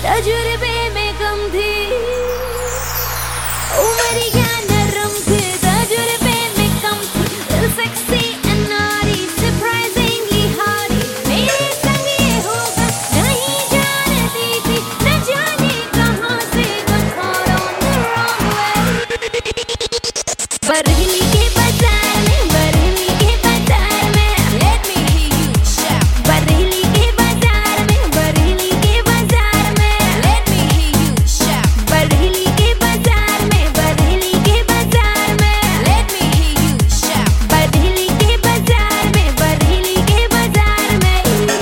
तजुर्बे में कम थी, उमरिया नरम थी, तजुर्बे में कम थी, दिल sexy and naughty, surprisingly hottie, मेरे संग ये होगा नहीं जानती थी, न जाने कहां से got caught on the wrong way। बरहली के बाजार में, बरहली के बाजार में, let me hear you shout। बरहली के बाजार में, बरहली के बाजार में, let me hear you shout। बरहली के बाजार में, बरहली के बाजार में, let me hear you shout। बरहली के बाजार में, बरहली के बाजार में।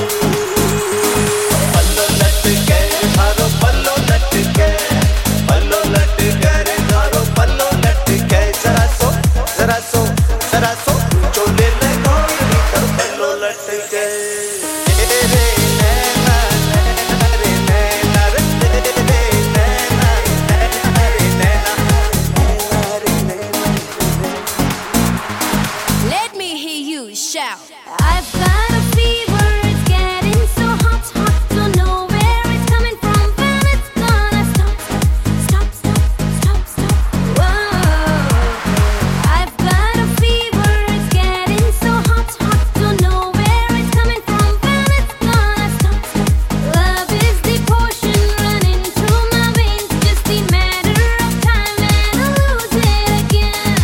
पल्लो लटके थारो पल्लो लटके, पल्लो लटके रे थारो पल्लो लटके, जरा सो चोले लगाओ कर पल्लो लटके। रे नैना रे नैना रे नैना रे नैना रे नैना। Let me hear you shout। I've got a fever, it's getting so hot, don't know where it's coming from, but it's gonna stop, whoa। I've got a fever, it's getting so hot, don't know where it's coming from, but it's gonna stop। Love is the potion running through my veins, just a matter of time and I'll lose it again।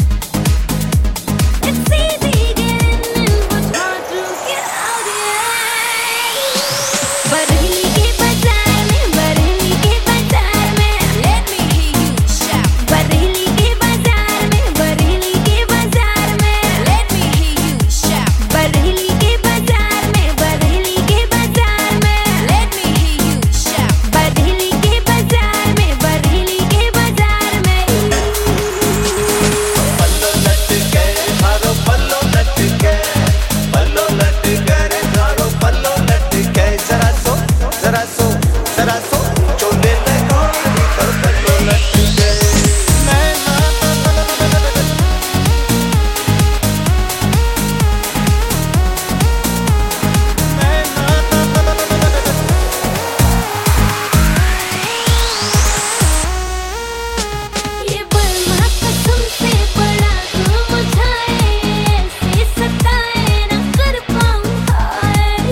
It's easy getting in, but hard to get out, yeah। बरहली के बाजार में, बरहली के बाजार में, let me hear you shout। बरहली के बाजार में, बरहली के बाजार में, let me hear you shout। बरहली के बाजार में, बरहली के बाजार में, let me hear you shout। बरहली के बाजार में, बरहली के बाजार में। पल्लो लटके थारो पल्लो लटके, पल्लो लटके रे थारो पल्लो लटके, जरा सो चोले लगाओ कर पल्लो लटके। ये बलमा कसम से बड़ा तुम उठाए, ऐसे सताए न कर पाऊं हाय,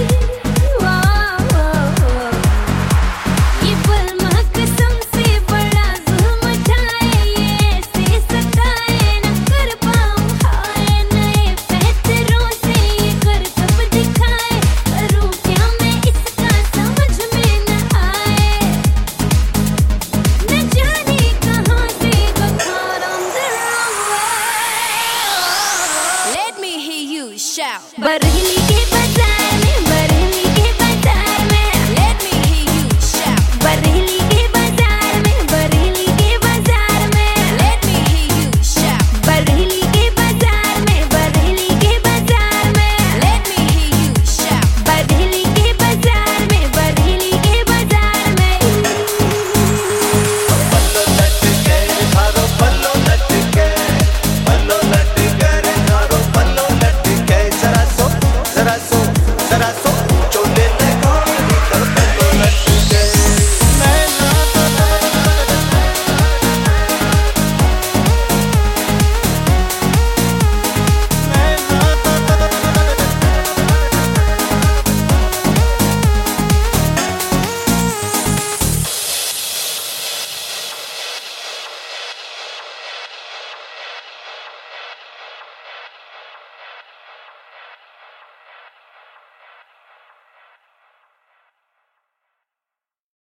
ये बलमा कसम से बड़ा जुल्म उठाए, ऐसे सताए न कर पाऊं हाय। नए पैतरों से ये करतब दिखाए, करूं क्या मैं इसका समझ में न आए, न जाने कहां से got caught on the wrong way। Let me hear you shout। Barhali